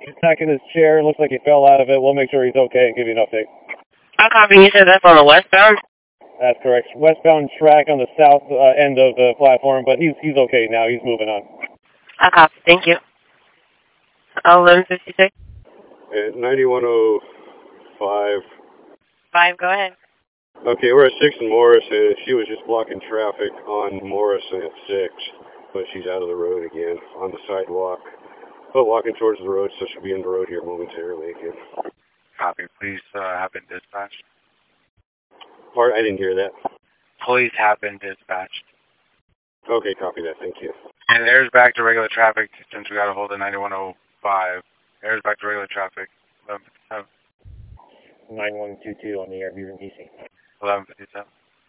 Back in his chair. Looks like he fell out of it. We'll make sure he's okay and give you an update. I'll copy. You said that's on the westbound? That's correct. Westbound track on the south end of the platform, but he's okay now. He's moving on. I'll copy. Thank you. 1156. 9105. 5, go ahead. Okay, we're at 6 and Morris, and she was just blocking traffic on Morrison at 6, but she's out of the road again on the sidewalk. But walking towards the road, so she'll be in the road here momentarily again. Copy. Police have been dispatched. Pardon? I didn't hear that. Police have been dispatched. Okay, copy that. Thank you. And there's back to regular traffic since we got a hold of 9105. There's back to regular traffic. 9122 on the air, Beaver DC. 1157.